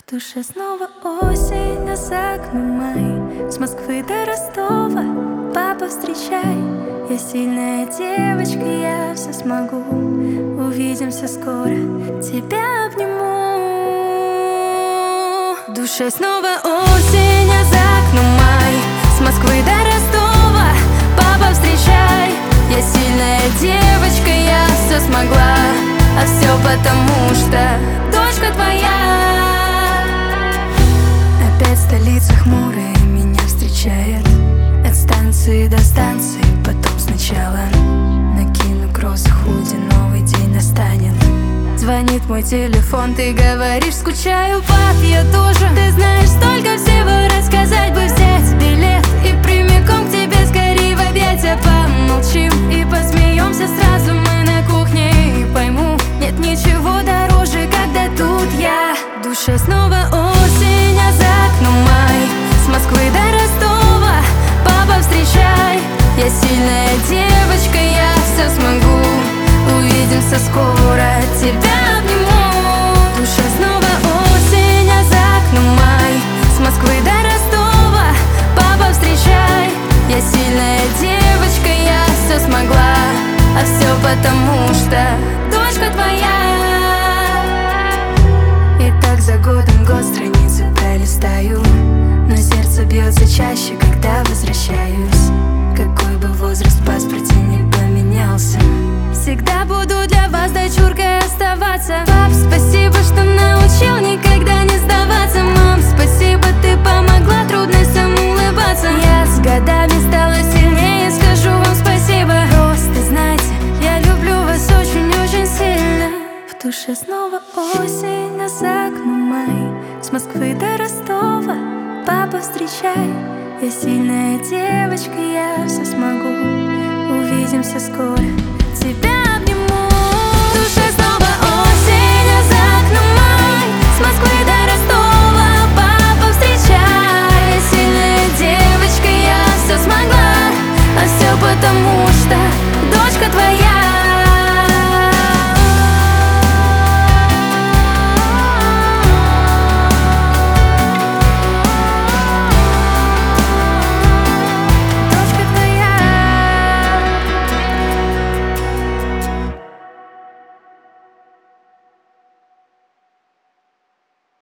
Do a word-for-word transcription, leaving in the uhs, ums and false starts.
В душе снова осень, а за окном май. С Москвы до Ростова, папа, встречай. Я сильная девочка, я все смогу. Увидимся скоро, тебя обниму. В душе снова осень, а за окном май. С Москвы до Ростова, папа, встречай. Я сильная девочка, я все смогла. А все потому, что дочка твоя. Опять столица хмурая меня встречает. От станции до станции, потом сначала накину кросс худи, новый день настанет. Звонит мой телефон, ты говоришь, скучаю, пап, я тоже. Ты знаешь, столько всего рассказать бы, взять билет и прямиком к тебе скорее в объятия. Помолчим и посмеемся сразу мы на кухне. И пойму, нет ничего дороже, когда тут я. В душе снова осень, а за окном май. С Москвы до Ростова, папа, встречай. Я сильная девочка, я все смогу. Увидимся скоро, тебя обниму. В душе снова осень, а за окном май. С Москвы до Ростова, папа, встречай. Я сильная девочка, я все смогла. А все потому, что дочка твоя. И так за годом год страницы пролистаю, но сердце бьется чаще, когда возвращаюсь. Какой бы возраст в паспорте не поменялся, всегда буду для вас дочуркой оставаться. Пап, спасибо, что научил никогда не сдаваться. Мам, спасибо, ты помогла трудностям улыбаться. Я с годами стала сильнее, скажу вам спасибо. Просто знайте, я люблю вас очень-очень сильно. В душе снова осень, а за окном май. С Москвы до Ростова, папа, встречай. Я сильная девочка, я все смогу. Увидимся скоро, тебя обниму.